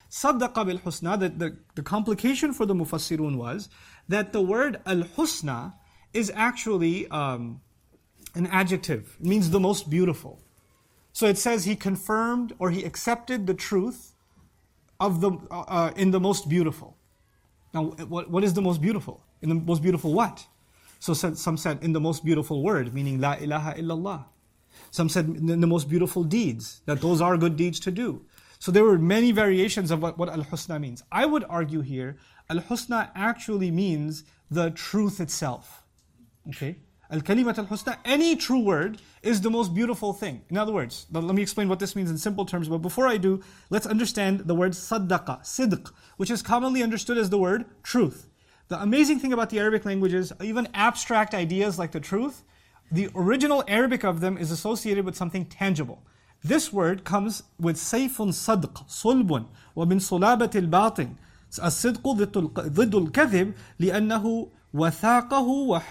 Saddaqa bil husna, the complication for the mufassirun was that the word al-husna is actually an adjective. It means the most beautiful. So it says he confirmed or he accepted the truth of in the most beautiful. Now, what is the most beautiful? In the most beautiful what? So some said in the most beautiful word, meaning La ilaha illallah. Some said in the most beautiful deeds, that those are good deeds to do. So there were many variations of what al-husna means. I would argue here, al-husna actually means the truth itself. Okay? Al-kalimat al-husna, any true word is the most beautiful thing. In other words, let me explain what this means in simple terms, but before I do, let's understand the word saddaqa, sidq, which is commonly understood as the word truth. The amazing thing about the Arabic language is, even abstract ideas like the truth, the original Arabic of them is associated with something tangible. This word comes with sayfun sadq, sulbun, ومن صلابة الباطن. الصدق ضد الكذب لأنه وثاقه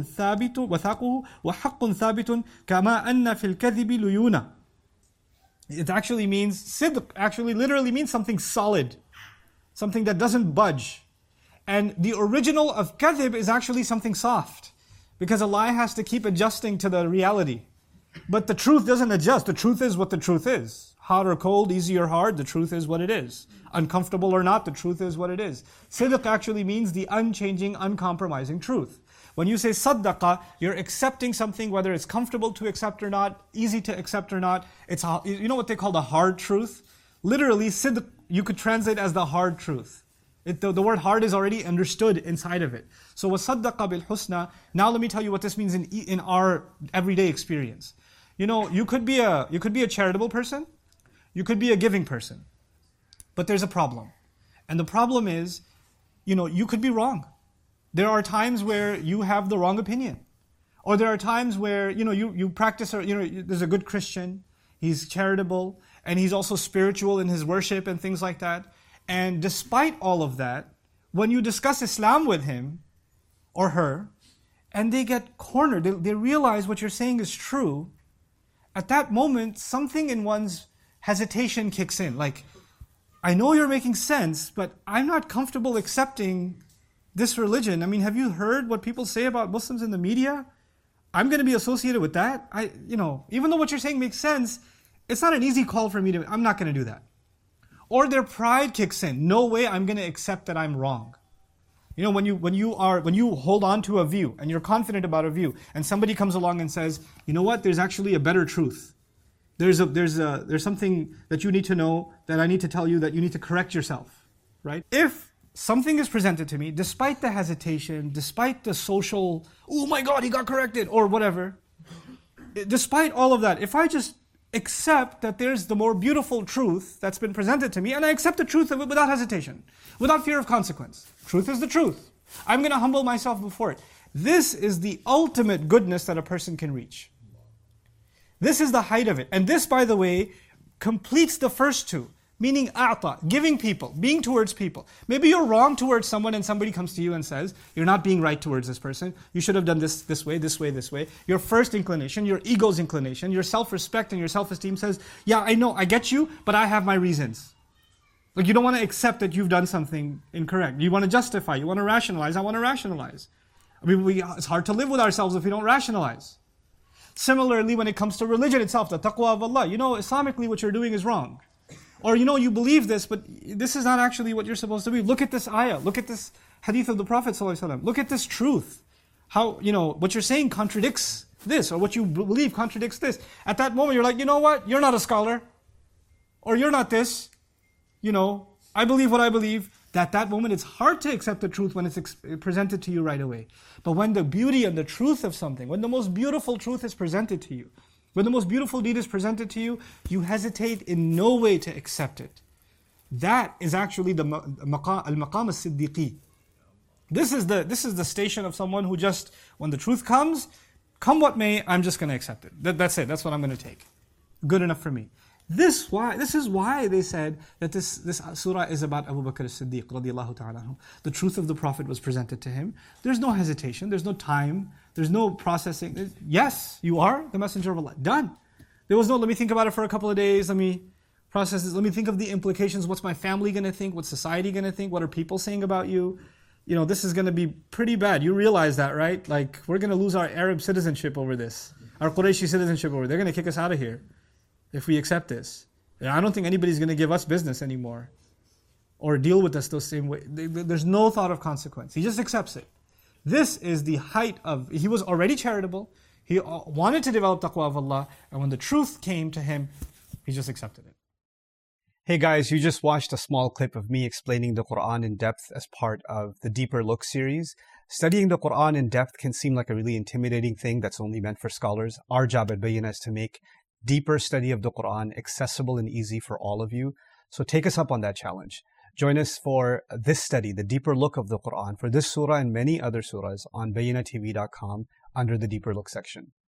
وحق ثابت كما أن في الكذب ليونة. It actually means, sidq actually literally means something solid, something that doesn't budge. And the original of kadhib is actually something soft, because a lie has to keep adjusting to the reality. But the truth doesn't adjust. The truth is what the truth is. Hot or cold, easy or hard, the truth is what it is. Uncomfortable or not, the truth is what it is. Sidq actually means the unchanging, uncompromising truth. When you say saddaqa, you're accepting something, whether it's comfortable to accept or not, easy to accept or not. It's you know what they call the hard truth? Literally, sidq, you could translate as the hard truth. The word hard is already understood inside of it. So وَصَدَّقَ بِالْحُسْنَى. Now let me tell you what this means in our everyday experience. You know, you could be a charitable person, you could be a giving person, but there's a problem. And the problem is, you know, you could be wrong. There are times where you have the wrong opinion. Or there are times where, you know, you practice, or, you know, there's a good Christian, he's charitable, and he's also spiritual in his worship and things like that. And despite all of that, when you discuss Islam with him or her, and they get cornered, they realize what you're saying is true, at that moment, something in one's hesitation kicks in. Like, I know you're making sense, but I'm not comfortable accepting this religion. I mean, have you heard what people say about Muslims in the media? I'm going to be associated with that? Even though what you're saying makes sense, it's not an easy call for me I'm not going to do that. Or their pride kicks in. No way I'm going to accept that I'm wrong. You know, when you hold on to a view and you're confident about a view, and somebody comes along and says, you know what, there's actually a better truth. There's something that you need to know, that I need to tell you, that you need to correct yourself, right? If something is presented to me, despite the hesitation, despite the social, oh my God, he got corrected, or whatever, despite all of that, if I just accept that there's the more beautiful truth that's been presented to me, and I accept the truth of it without hesitation, without fear of consequence. Truth is the truth. I'm going to humble myself before it. This is the ultimate goodness that a person can reach. This is the height of it. And this, by the way, completes the first two. Meaning a'ta, giving people, being towards people. Maybe you're wrong towards someone and somebody comes to you and says, you're not being right towards this person. You should have done this way, this way, this way. Your first inclination, your ego's inclination, your self-respect and your self-esteem says, yeah, I know, I get you, but I have my reasons. Like, you don't want to accept that you've done something incorrect. You want to justify, you want to rationalize, I want to rationalize. I mean, it's hard to live with ourselves if we don't rationalize. Similarly, when it comes to religion itself, the taqwa of Allah, you know, Islamically what you're doing is wrong. Or, you know, you believe this, but this is not actually what you're supposed to believe. Look at this ayah. Look at this hadith of the Prophet ﷺ. Look at this truth. How, you know, what you're saying contradicts this, or what you believe contradicts this. At that moment, you're like, you know what? You're not a scholar. Or you're not this. You know, I believe what I believe. At that moment, it's hard to accept the truth when it's presented to you right away. But when the beauty and the truth of something, when the most beautiful truth is presented to you, when the most beautiful deed is presented to you, you hesitate in no way to accept it. That is actually the al-maqam al-siddiqi. This is the station of someone who just, when the truth comes, come what may, I'm just going to accept it. That's it. That's what I'm going to take. Good enough for me. This is why they said that this surah is about Abu Bakr as-Siddiq radiyallahu ta'ala anhu. The truth of the Prophet was presented to him. There's no hesitation. There's no time. There's no processing. Yes, you are the messenger of Allah. Done. There was no, let me think about it for a couple of days. process this. Let me think of the implications. What's my family going to think? What's society going to think? What are people saying about you? You know, this is going to be pretty bad. You realize that, right? Like, we're going to lose our Arab citizenship over this. Our Qurayshi citizenship over. They're going to kick us out of here if we accept this. I don't think anybody's going to give us business anymore or deal with us the same way. There's no thought of consequence. He just accepts it. This is the height of, he was already charitable. He wanted to develop taqwa of Allah. And when the truth came to him, he just accepted it. Hey guys, you just watched a small clip of me explaining the Quran in depth as part of the Deeper Look series. Studying the Quran in depth can seem like a really intimidating thing that's only meant for scholars. Our job at Bayyinah is to make deeper study of the Quran accessible and easy for all of you. So take us up on that challenge. Join us for this study, the Deeper Look of the Quran, for this surah and many other surahs on BayyinahTV.com under the Deeper Look section.